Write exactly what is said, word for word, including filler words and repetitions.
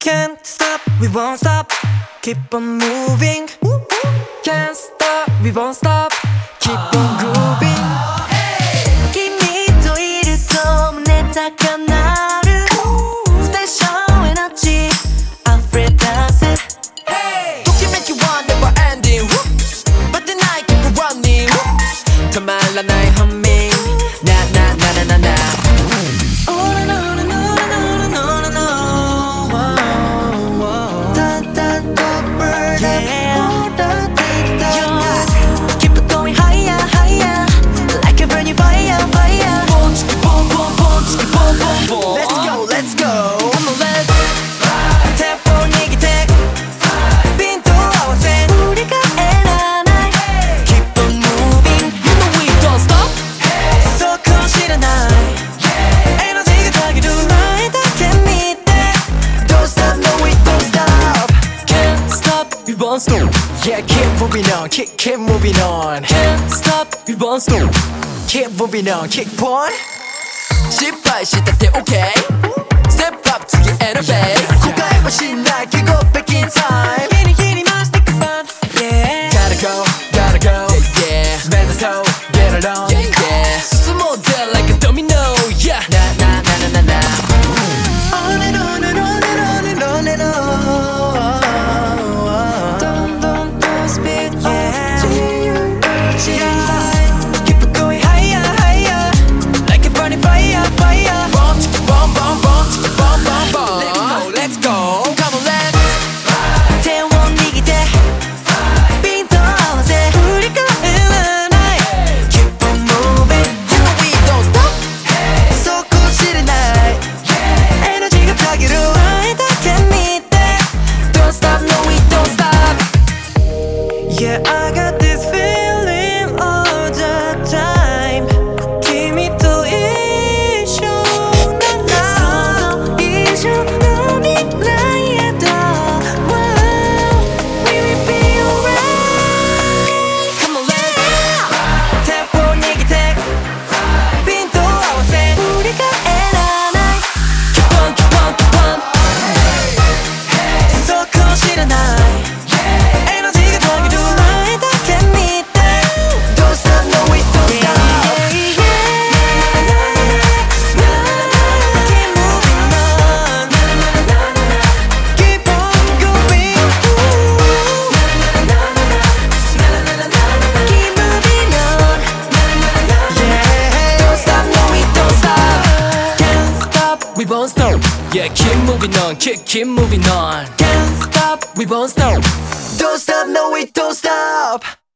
Can't stop, we won't stop. Keep on moving. Can't stop, we won't stop. Keep on grooving. 君といると胸高鳴る。ステーションエナジー溢れ出せ。ときめきは never ending. But the night keep running. 止まらない humming. Na na na na na na. Yeah, keep moving on, keep, keep moving on. Can't stop, we won't stop. Keep moving on, keep on. 失敗したって OK. Step up 次へのベース。後悔はしない、keep go back in time. ギリギリ回してく番 Yeah. Gotta go, gotta go. Yeah, yeah. 目指そう get along. Yeah, yeah. 進もうぜ like a domino. Yeah. Na na na na na na. On and on and on and on and on and on. Yeah, I got this feeling all the time. 君と一緒なら想像以上の未来へと Wow, we will be alright. Come on, let's テンポ握ってピント合わせ振り返らない Keep on, keep on, keep on そこ知らないWe won't stop. Yeah, keep moving on, keep, keep moving on. Can't stop, we won't stop. Don't stop, no we don't stop.